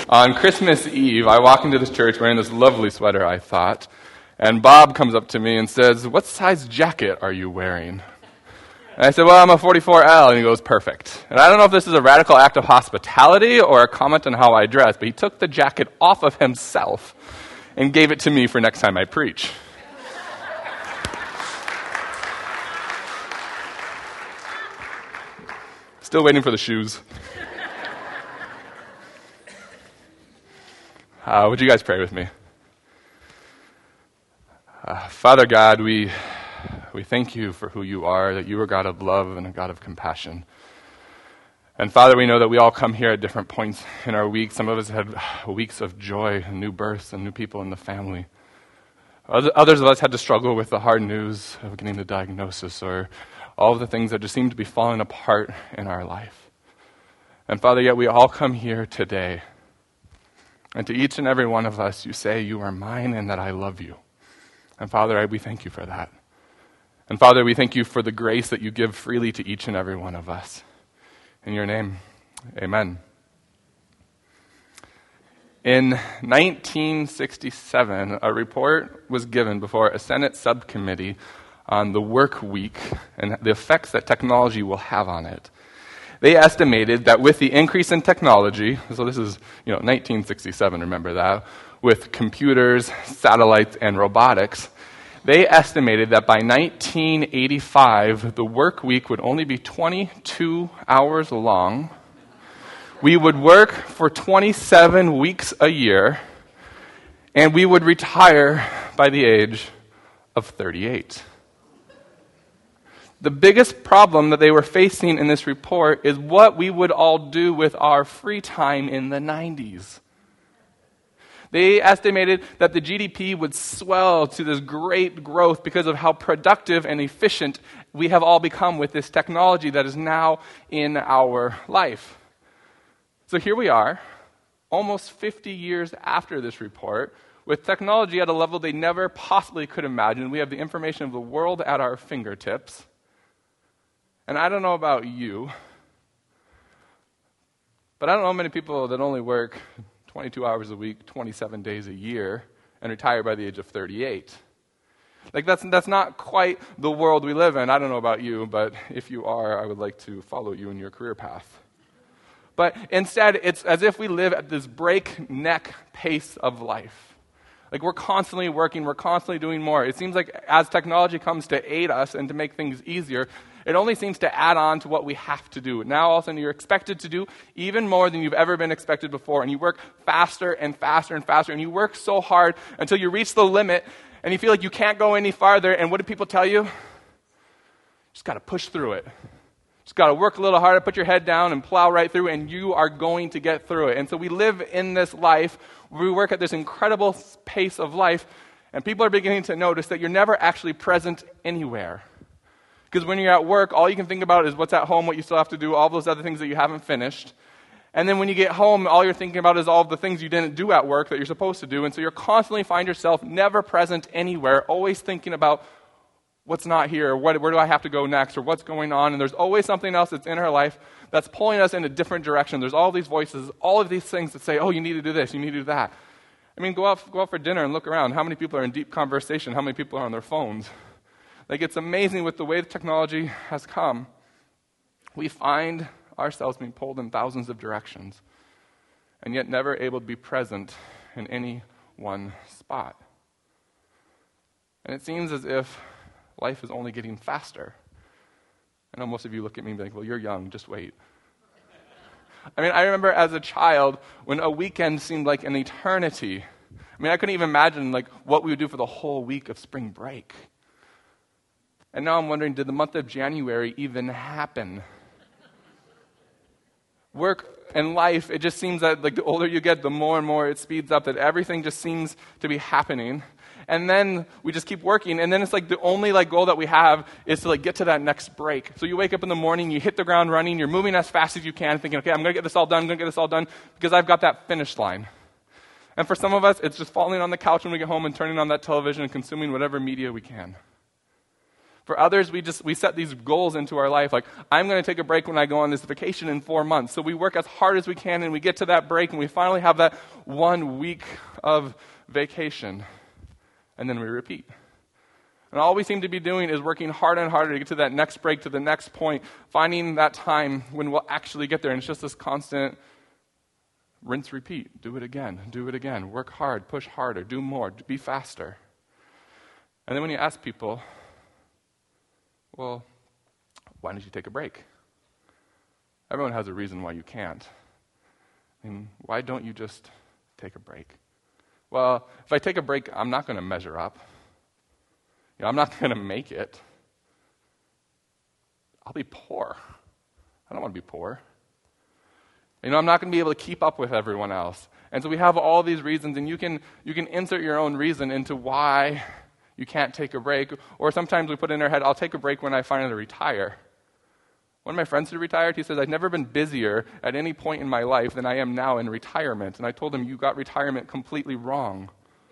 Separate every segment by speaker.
Speaker 1: On Christmas Eve, I walk into this church wearing this lovely sweater, I thought, and Bob comes up to me and says, "What size jacket are you wearing?" And I said, "Well, I'm a 44L," and he goes, "Perfect." And I don't know if this is a radical act of hospitality or a comment on how I dress, but he took the jacket off of himself and gave it to me for next time I preach. Still waiting for the shoes. Would you guys pray with me? Father God, we thank you for who you are, that you are a God of love and a God of compassion. And Father, we know that we all come here at different points in our week. Some of us had weeks of joy and new births and new people in the family. Others of us had to struggle with the hard news of getting the diagnosis or all of the things that just seem to be falling apart in our life. And Father, yet we all come here today. And to each and every one of us, you say, "You are mine and that I love you." And Father, we thank you for that. And Father, we thank you for the grace that you give freely to each and every one of us. In your name, amen. In 1967, a report was given before a Senate subcommittee on the work week and the effects that technology will have on it. They estimated that with the increase in technology, so this is 1967, remember that, with computers, satellites, and robotics, they estimated that by 1985, the work week would only be 22 hours long. We would work for 27 weeks a year, and we would retire by the age of 38. The biggest problem that they were facing in this report is what we would all do with our free time in the 90s. They estimated that the GDP would swell to this great growth because of how productive and efficient we have all become with this technology that is now in our life. So here we are, almost 50 years after this report, with technology at a level they never possibly could imagine. We have the information of the world at our fingertips. And I don't know about you, but I don't know many people that only work 22 hours a week, 27 days a year, and retire by the age of 38. That's not quite the world we live in. I don't know about you, but if you are, I would like to follow you in your career path. But instead, it's as if we live at this breakneck pace of life. We're constantly working, we're constantly doing more. It seems like as technology comes to aid us and to make things easier, it only seems to add on to what we have to do. Now all of a sudden you're expected to do even more than you've ever been expected before, and you work faster and faster and faster, and you work so hard until you reach the limit, and you feel like you can't go any farther, and what do people tell you? Just got to push through it. Just got to work a little harder, put your head down, and plow right through, and you are going to get through it. And so we live in this life, we work at this incredible pace of life, and people are beginning to notice that you're never actually present anywhere. Because when you're at work, all you can think about is what's at home, what you still have to do, all those other things that you haven't finished. And then when you get home, all you're thinking about is all of the things you didn't do at work that you're supposed to do. And so you're constantly find yourself never present anywhere, always thinking about what's not here, where do I have to go next, or what's going on. And there's always something else that's in our life that's pulling us in a different direction. There's all these voices, all of these things that say, oh, you need to do this, you need to do that. I mean, go out for dinner and look around. How many people are in deep conversation? How many people are on their phones? It's amazing with the way the technology has come. We find ourselves being pulled in thousands of directions, and yet never able to be present in any one spot. And it seems as if life is only getting faster. I know most of you look at me and be like, well, you're young, just wait. I mean, I remember as a child when a weekend seemed like an eternity. I mean, I couldn't even imagine what we would do for the whole week of spring break. And now I'm wondering, did the month of January even happen? Work and life, it just seems that the older you get, the more and more it speeds up, that everything just seems to be happening. And then we just keep working, and then it's the only goal that we have is to get to that next break. So you wake up in the morning, you hit the ground running, you're moving as fast as you can, thinking, okay, I'm going to get this all done, because I've got that finish line. And for some of us, it's just falling on the couch when we get home and turning on that television and consuming whatever media we can. For others, we set these goals into our life, like, I'm going to take a break when I go on this vacation in 4 months. So we work as hard as we can, and we get to that break, and we finally have that 1 week of vacation. And then we repeat. And all we seem to be doing is working harder and harder to get to that next break, to the next point, finding that time when we'll actually get there. And it's just this constant rinse, repeat. Do it again. Work hard, push harder, do more, be faster. And then when you ask people, well, why don't you take a break? Everyone has a reason why you can't. I mean, why don't you just take a break? Well, if I take a break, I'm not going to measure up. I'm not going to make it. I'll be poor. I don't want to be poor. I'm not going to be able to keep up with everyone else. And so we have all these reasons, and you can insert your own reason into why you can't take a break. Or sometimes we put in our head, I'll take a break when I finally retire. One of my friends who retired, he says, I've never been busier at any point in my life than I am now in retirement. And I told him, you got retirement completely wrong.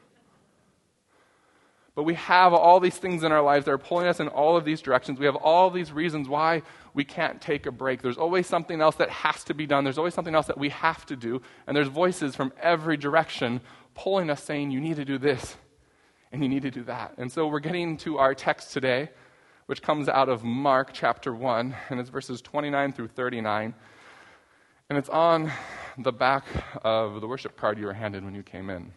Speaker 1: But we have all these things in our lives that are pulling us in all of these directions. We have all these reasons why we can't take a break. There's always something else that has to be done. There's always something else that we have to do. And there's voices from every direction pulling us saying, you need to do this, and you need to do that. And so we're getting to our text today, which comes out of Mark chapter 1, and it's verses 29 through 39. And it's on the back of the worship card you were handed when you came in.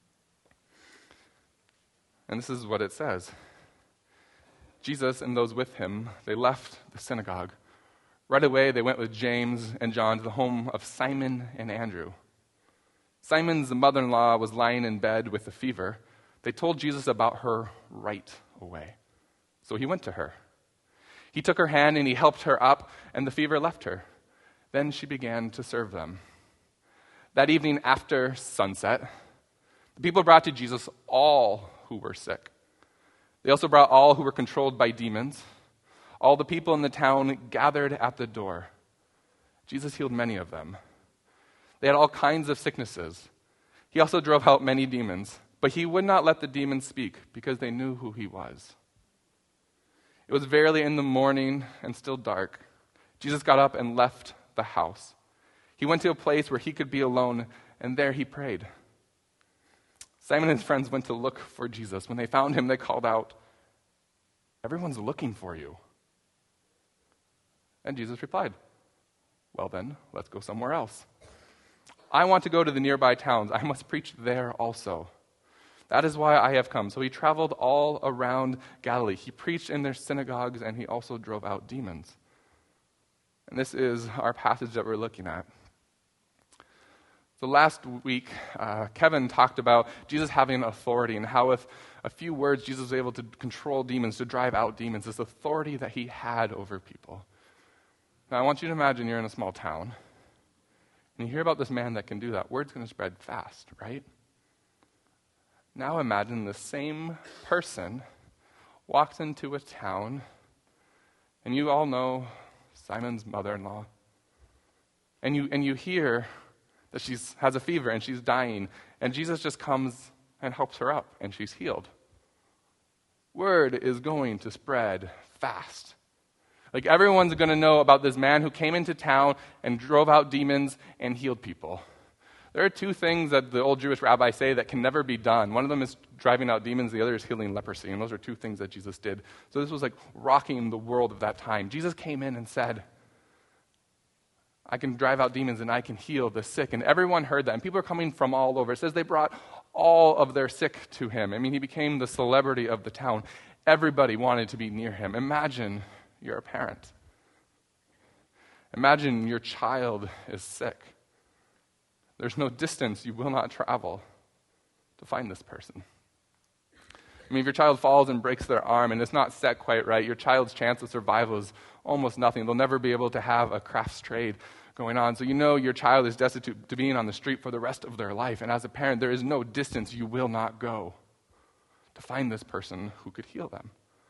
Speaker 1: And this is what it says. Jesus and those with him, they left the synagogue. Right away, they went with James and John to the home of Simon and Andrew. Simon's mother-in-law was lying in bed with a fever. They told Jesus about her right away. So he went to her. He took her hand and he helped her up, and the fever left her. Then she began to serve them. That evening after sunset, the people brought to Jesus all who were sick. They also brought all who were controlled by demons. All the people in the town gathered at the door. Jesus healed many of them. They had all kinds of sicknesses. He also drove out many demons, but he would not let the demons speak because they knew who he was. It was verily in the morning and still dark. Jesus got up and left the house. He went to a place where he could be alone, and there he prayed. Simon and his friends went to look for Jesus. When they found him, they called out, "Everyone's looking for you." And Jesus replied, "Well then, let's go somewhere else. I want to go to the nearby towns. I must preach there also. That is why I have come." So he traveled all around Galilee. He preached in their synagogues, and he also drove out demons. And this is our passage that we're looking at. So last week, Kevin talked about Jesus having authority and how with a few words, Jesus was able to control demons, to drive out demons, this authority that he had over people. Now, I want you to imagine you're in a small town, and you hear about this man that can do that. Word's going to spread fast, right? Now imagine the same person walks into a town, and you all know Simon's mother-in-law, and you hear that she has a fever and she's dying, and Jesus just comes and helps her up, and she's healed. Word is going to spread fast. Like, everyone's going to know about this man who came into town and drove out demons and healed people. There are two things that the old Jewish rabbis say that can never be done. One of them is driving out demons, the other is healing leprosy, and those are two things that Jesus did. So this was like rocking the world of that time. Jesus came in and said, I can drive out demons and I can heal the sick. And everyone heard that. And people are coming from all over. It says they brought all of their sick to him. I mean, he became the celebrity of the town. Everybody wanted to be near him. Imagine you're a parent. Imagine your child is sick. There's no distance you will not travel to find this person. I mean, if your child falls and breaks their arm and it's not set quite right, your child's chance of survival is almost nothing. They'll never be able to have a crafts trade going on. So you know your child is destitute to being on the street for the rest of their life. And as a parent, there is no distance you will not go to find this person who could heal them.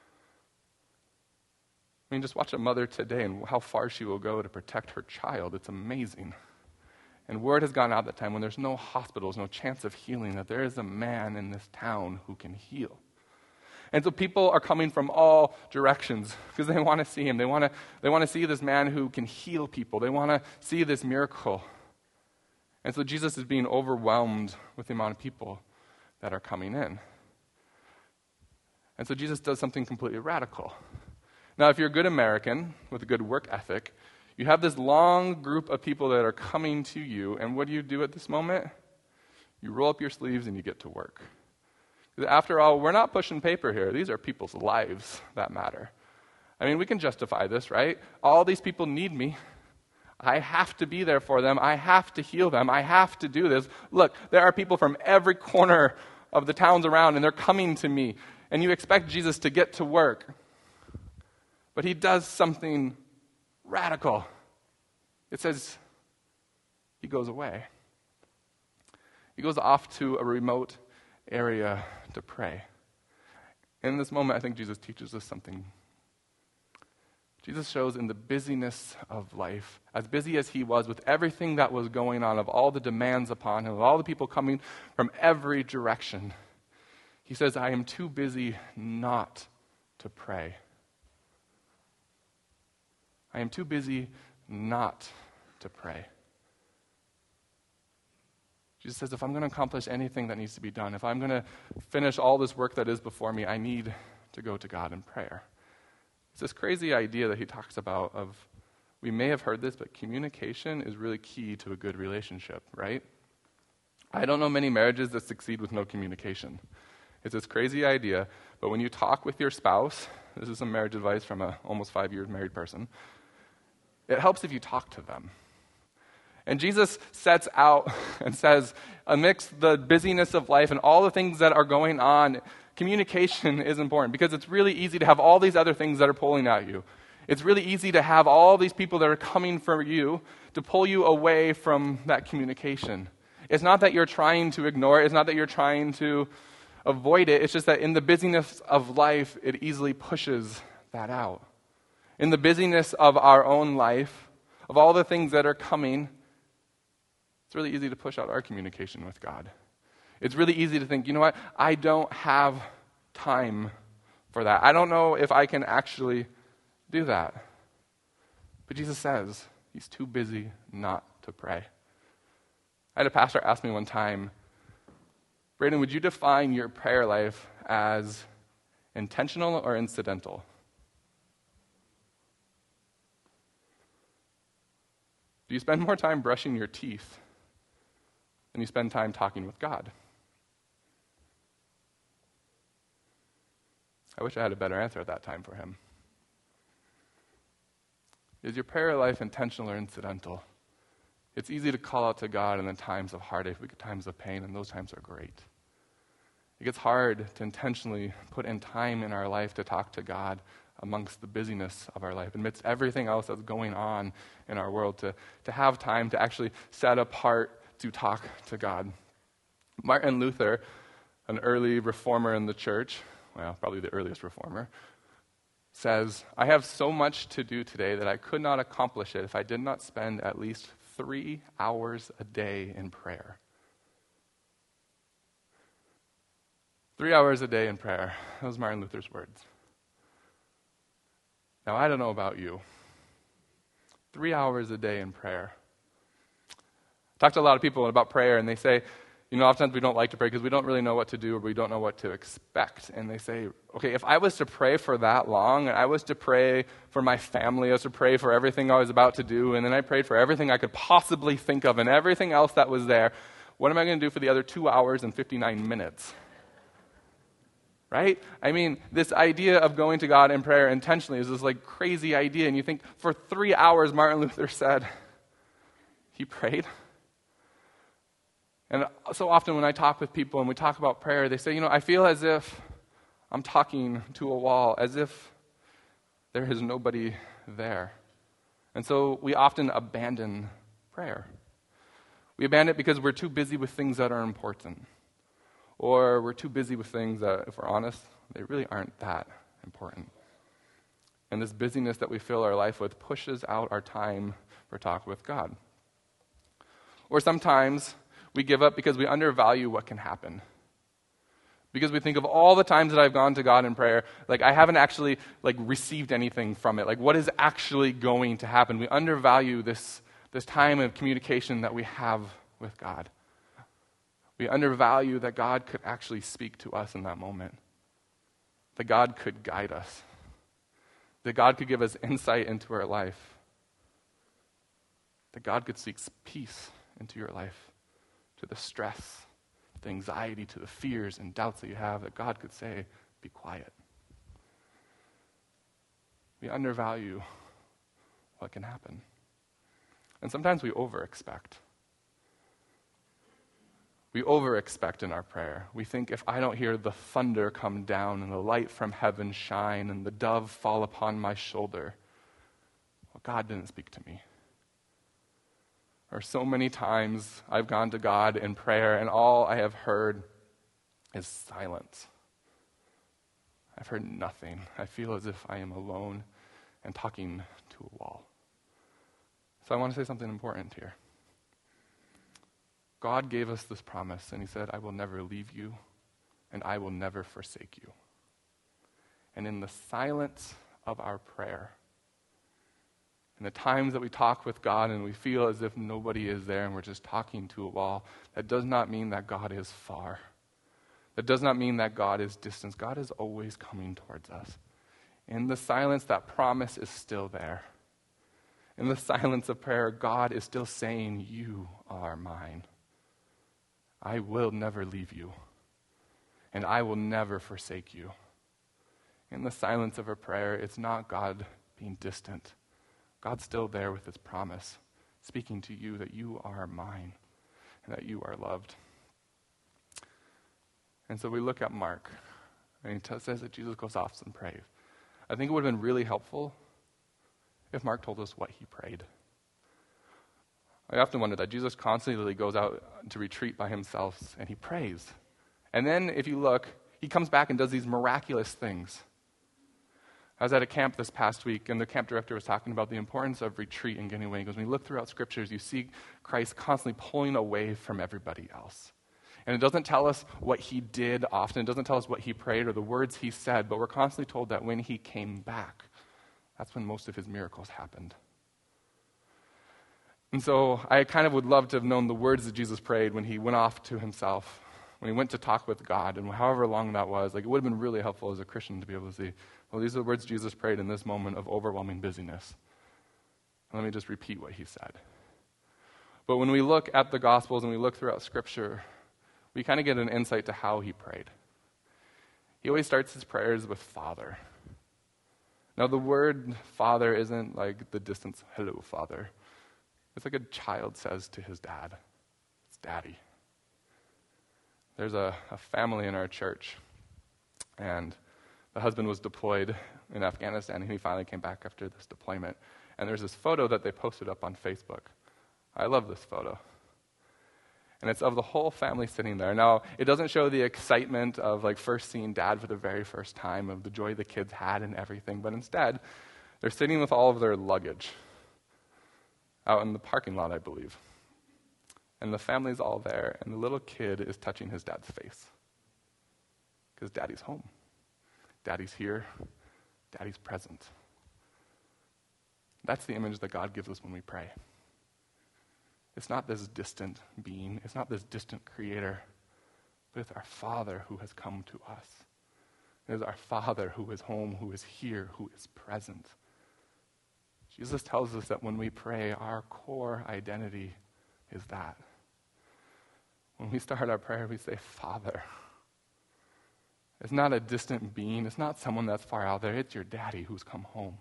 Speaker 1: I mean, just watch a mother today and how far she will go to protect her child. It's amazing. And word has gone out that time when there's no hospitals, no chance of healing, that there is a man in this town who can heal. And so people are coming from all directions because they want to see him. They want to see this man who can heal people. They want to see this miracle. And so Jesus is being overwhelmed with the amount of people that are coming in. And so Jesus does something completely radical. Now, if you're a good American with a good work ethic, you have this long group of people that are coming to you, and what do you do at this moment? You roll up your sleeves and you get to work. After all, we're not pushing paper here. These are people's lives that matter. I mean, we can justify this, right? All these people need me. I have to be there for them. I have to heal them. I have to do this. Look, there are people from every corner of the towns around, and they're coming to me. And you expect Jesus to get to work. But he does something radical. It says he goes away. He goes off to a remote area to pray. In this moment, I think Jesus teaches us something. Jesus shows in the busyness of life, as busy as he was with everything that was going on, of all the demands upon him, of all the people coming from every direction, he says, I am too busy not to pray. I am too busy not to pray. Jesus says, if I'm going to accomplish anything that needs to be done, if I'm going to finish all this work that is before me, I need to go to God in prayer. It's this crazy idea that he talks about of, we may have heard this, but communication is really key to a good relationship, right? I don't know many marriages that succeed with no communication. It's this crazy idea, but when you talk with your spouse, this is some marriage advice from an almost 5 years married person, it helps if you talk to them. And Jesus sets out and says, amidst the busyness of life and all the things that are going on, communication is important because it's really easy to have all these other things that are pulling at you. It's really easy to have all these people that are coming for you to pull you away from that communication. It's not that you're trying to ignore it. It's not that you're trying to avoid it. It's just that in the busyness of life, it easily pushes that out. In the busyness of our own life, of all the things that are coming, it's really easy to push out our communication with God. It's really easy to think, you know what, I don't have time for that. I don't know if I can actually do that. But Jesus says he's too busy not to pray. I had a pastor ask me one time, Braden, would you define your prayer life as intentional or incidental? Do you spend more time brushing your teeth than you spend time talking with God? I wish I had a better answer at that time for him. Is your prayer life intentional or incidental? It's easy to call out to God in the times of heartache, times of pain, and those times are great. It gets hard to intentionally put in time in our life to talk to God amongst the busyness of our life, amidst everything else that's going on in our world, to have time to actually set apart to talk to God. Martin Luther, an early reformer in the church, well, probably the earliest reformer, says, I have so much to do today that I could not accomplish it if I did not spend at least 3 hours a day in prayer. 3 hours a day in prayer. That was Martin Luther's words. Now, I don't know about you. 3 hours a day in prayer. I talk to a lot of people about prayer, and they say, you know, oftentimes we don't like to pray because we don't really know what to do or we don't know what to expect. And they say, okay, if I was to pray for that long, and I was to pray for my family, I was to pray for everything I was about to do, and then I prayed for everything I could possibly think of and everything else that was there, what am I going to do for the other 2 hours and 59 minutes? Right? I mean, this idea of going to God in prayer intentionally is this like crazy idea. And you think, for 3 hours, Martin Luther said, he prayed. And so often when I talk with people and we talk about prayer, they say, you know, I feel as if I'm talking to a wall, as if there is nobody there. And so we often abandon prayer. We abandon it because we're too busy with things that are important. Or we're too busy with things that, if we're honest, they really aren't that important. And this busyness that we fill our life with pushes out our time for talk with God. Or sometimes we give up because we undervalue what can happen. Because we think of all the times that I've gone to God in prayer, like I haven't actually received anything from it. Like what is actually going to happen? We undervalue this time of communication that we have with God. We undervalue that God could actually speak to us in that moment. That God could guide us. That God could give us insight into our life. That God could speak peace into your life, to the stress, the anxiety, to the fears and doubts that you have, that God could say, be quiet. We undervalue what can happen. And sometimes we over-expect. We over-expect in our prayer. We think if I don't hear the thunder come down and the light from heaven shine and the dove fall upon my shoulder, well, God didn't speak to me. Or so many times I've gone to God in prayer and all I have heard is silence. I've heard nothing. I feel as if I am alone and talking to a wall. So I want to say something important here. God gave us this promise and he said, I will never leave you and I will never forsake you. And in the silence of our prayer, in the times that we talk with God and we feel as if nobody is there and we're just talking to a wall, that does not mean that God is far. That does not mean that God is distant. God is always coming towards us. In the silence, that promise is still there. In the silence of prayer, God is still saying, you are mine. I will never leave you, and I will never forsake you. In the silence of a prayer, it's not God being distant. God's still there with his promise, speaking to you that you are mine and that you are loved. And so we look at Mark, and he says that Jesus goes off and prays. I think it would have been really helpful if Mark told us what he prayed. I often wonder that Jesus constantly goes out to retreat by himself, and he prays. And then, if you look, he comes back and does these miraculous things. I was at a camp this past week, and the camp director was talking about the importance of retreat and getting away. He goes, when you look throughout scriptures, you see Christ constantly pulling away from everybody else. And it doesn't tell us what he did often. It doesn't tell us what he prayed or the words he said, but we're constantly told that when he came back, that's when most of his miracles happened. And so I kind of would love to have known the words that Jesus prayed when he went off to himself, when he went to talk with God, and however long that was. Like, it would have been really helpful as a Christian to be able to see, well, these are the words Jesus prayed in this moment of overwhelming busyness. And let me just repeat what he said. But when we look at the Gospels and we look throughout Scripture, we kind of get an insight to how he prayed. He always starts his prayers with Father. Now, the word Father isn't like the distant, hello, Father. It's like a child says to his dad. It's Daddy. There's a family in our church, and the husband was deployed in Afghanistan, and he finally came back after this deployment. And there's this photo that they posted up on Facebook. I love this photo. And it's of the whole family sitting there. Now, it doesn't show the excitement of first seeing Dad for the very first time, of the joy the kids had and everything, but instead, they're sitting with all of their luggage out in the parking lot, I believe. And the family's all there, and the little kid is touching his dad's face. Because Daddy's home. Daddy's here. Daddy's present. That's the image that God gives us when we pray. It's not this distant being. It's not this distant creator. But it's our Father who has come to us. It is our Father who is home, who is here, who is present. Jesus tells us that when we pray, our core identity is that. When we start our prayer, we say, Father. It's not a distant being. It's not someone that's far out there. It's your daddy who's come home.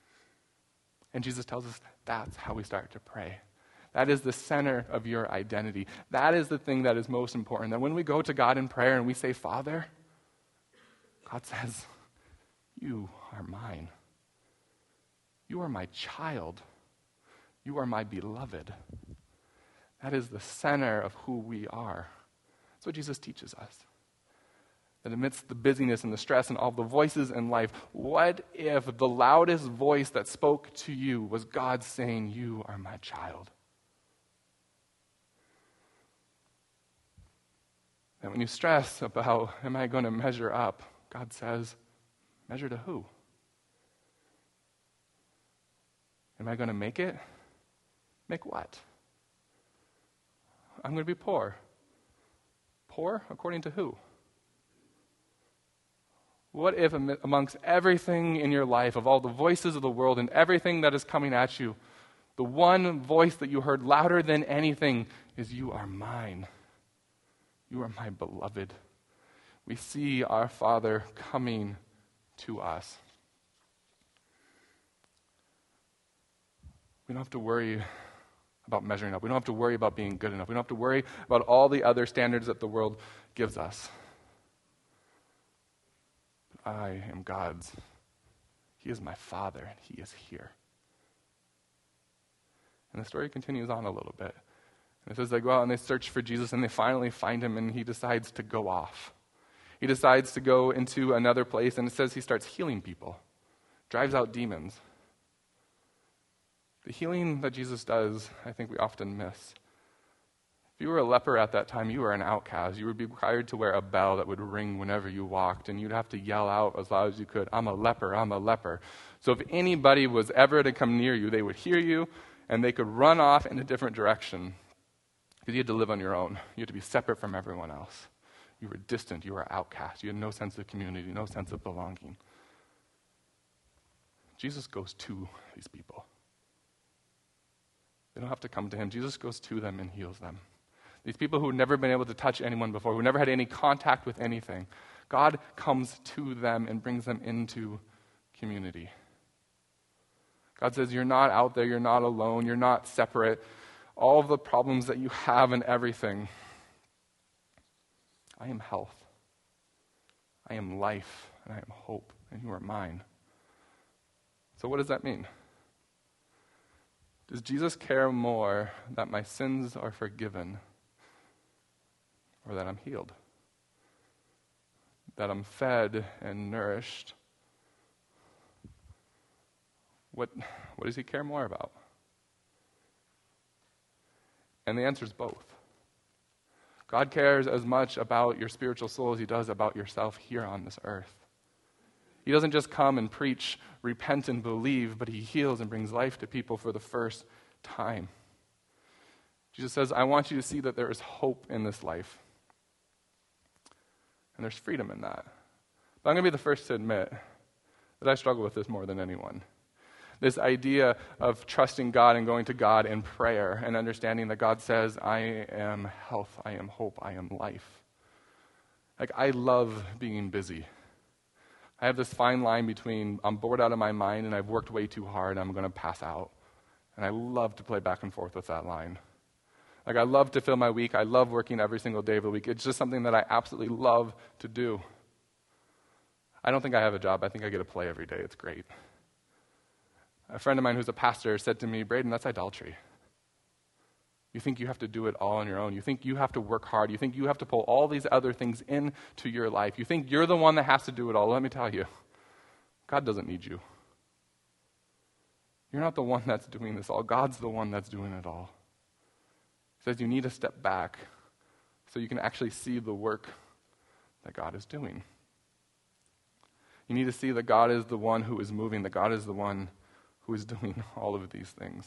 Speaker 1: And Jesus tells us that's how we start to pray. That is the center of your identity. That is the thing that is most important. That when we go to God in prayer and we say, Father, God says, you are mine. You are my child. You are my beloved. That is the center of who we are. That's what Jesus teaches us. That amidst the busyness and the stress and all the voices in life, what if the loudest voice that spoke to you was God saying, you are my child? And when you stress about, am I going to measure up? God says, measure to who? Am I going to make it? Make what? I'm going to be poor. Poor according to who? What if amongst everything in your life, of all the voices of the world and everything that is coming at you, the one voice that you heard louder than anything is, you are mine. You are my beloved. We see our Father coming to us. We don't have to worry about measuring up. We don't have to worry about being good enough. We don't have to worry about all the other standards that the world gives us. But I am God's. He is my Father, and He is here. And the story continues on a little bit. And it says they go out and they search for Jesus, and they finally find Him, and He decides to go off. He decides to go into another place, and it says He starts healing people, drives out demons. The healing that Jesus does, I think we often miss. If you were a leper at that time, you were an outcast. You would be required to wear a bell that would ring whenever you walked, and you'd have to yell out as loud as you could, I'm a leper, I'm a leper. So if anybody was ever to come near you, they would hear you, and they could run off in a different direction. Because you had to live on your own. You had to be separate from everyone else. You were distant, you were outcast. You had no sense of community, no sense of belonging. Jesus goes to these people. They don't have to come to Him. Jesus goes to them and heals them. These people who had never been able to touch anyone before, who never had any contact with anything, God comes to them and brings them into community. God says, you're not out there, you're not alone, you're not separate. All of the problems that you have and everything, I am health. I am life, and I am hope, and you are mine. So what does that mean? Does Jesus care more that my sins are forgiven or that I'm healed? That I'm fed and nourished? What does He care more about? And the answer is both. God cares as much about your spiritual soul as He does about yourself here on this earth. He doesn't just come and preach, repent and believe, but He heals and brings life to people for the first time. Jesus says, I want you to see that there is hope in this life. And there's freedom in that. But I'm going to be the first to admit that I struggle with this more than anyone. This idea of trusting God and going to God in prayer and understanding that God says, I am health, I am hope, I am life. Like, I love being busy. I have this fine line between I'm bored out of my mind and I've worked way too hard and I'm going to pass out. And I love to play back and forth with that line. Like, I love to fill my week. I love working every single day of the week. It's just something that I absolutely love to do. I don't think I have a job. I think I get to play every day. It's great. A friend of mine who's a pastor said to me, Braden, that's idolatry. You think you have to do it all on your own. You think you have to work hard. You think you have to pull all these other things into your life. You think you're the one that has to do it all. Let me tell you, God doesn't need you. You're not the one that's doing this all. God's the one that's doing it all. He says you need to step back so you can actually see the work that God is doing. You need to see that God is the one who is moving, that God is the one who is doing all of these things.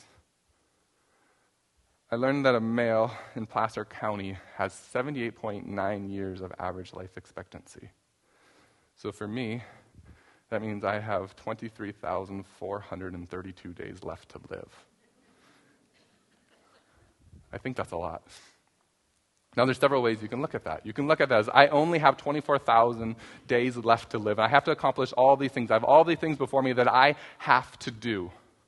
Speaker 1: I learned that a male in Placer County has 78.9 years of average life expectancy. So for me, that means I have 23,432 days left to live. I think that's a lot. Now, there's several ways you can look at that. You can look at that as, I only have 24,000 days left to live, and I have to accomplish all these things. I have all these things before me that I have to do.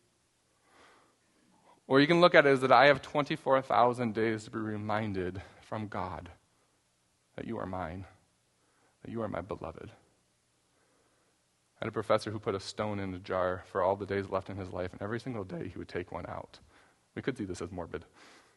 Speaker 1: Or you can look at it as that I have 24,000 days to be reminded from God that you are mine, that you are my beloved. I had a professor who put a stone in a jar for all the days left in his life, and every single day he would take one out. We could see this as morbid.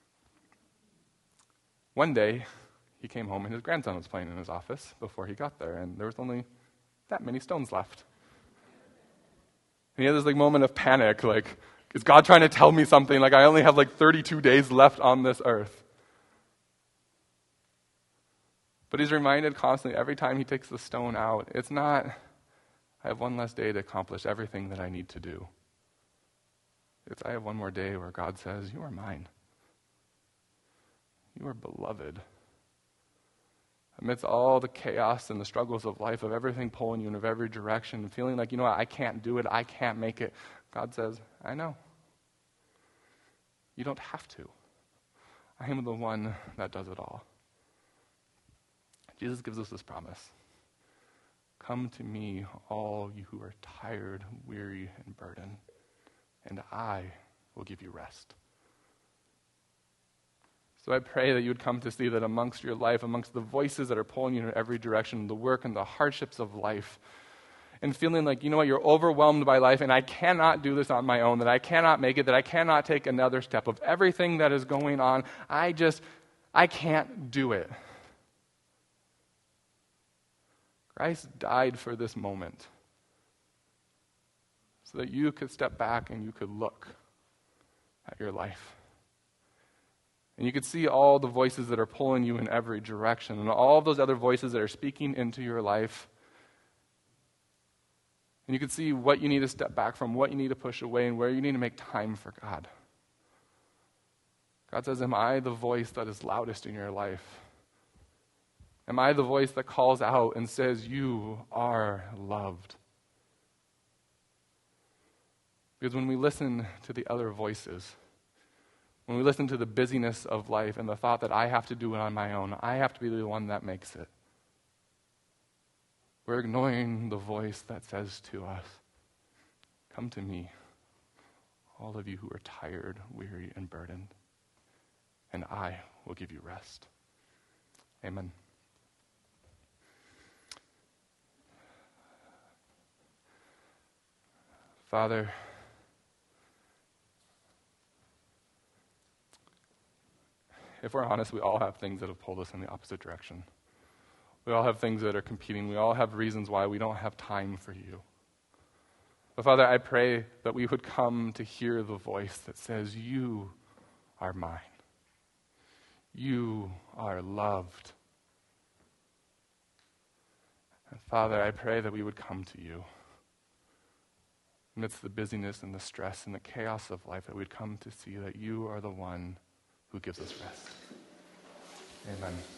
Speaker 1: One day, he came home and his grandson was playing in his office before he got there, and there was only that many stones left. And he had this moment of panic, like, is God trying to tell me something? Like, I only have 32 days left on this earth. But he's reminded constantly every time he takes the stone out, it's not, I have one less day to accomplish everything that I need to do. It's, I have one more day where God says, you are mine. You are beloved. Amidst all the chaos and the struggles of life, of everything pulling you in every direction, and feeling like, I can't do it, I can't make it, God says, I know. You don't have to. I am the one that does it all. Jesus gives us this promise. Come to me, all you who are tired, weary, and burdened, and I will give you rest. So I pray that you would come to see that amongst your life, amongst the voices that are pulling you in every direction, the work and the hardships of life, and feeling like, you're overwhelmed by life, and I cannot do this on my own, that I cannot make it, that I cannot take another step of everything that is going on. I can't do it. Christ died for this moment so that you could step back and you could look at your life. And you could see all the voices that are pulling you in every direction and all those other voices that are speaking into your life. And you could see what you need to step back from, what you need to push away, and where you need to make time for God. God says, am I the voice that is loudest in your life? Am I the voice that calls out and says, you are loved? Because when we listen to the other voices, when we listen to the busyness of life and the thought that I have to do it on my own, I have to be the one that makes it, we're ignoring the voice that says to us, come to me, all of you who are tired, weary, and burdened, and I will give you rest. Amen. Father, if we're honest, we all have things that have pulled us in the opposite direction. We all have things that are competing. We all have reasons why we don't have time for you. But Father, I pray that we would come to hear the voice that says, you are mine. You are loved. And Father, I pray that we would come to you amidst the busyness and the stress and the chaos of life, that we'd come to see that you are the one who gives us rest. Amen.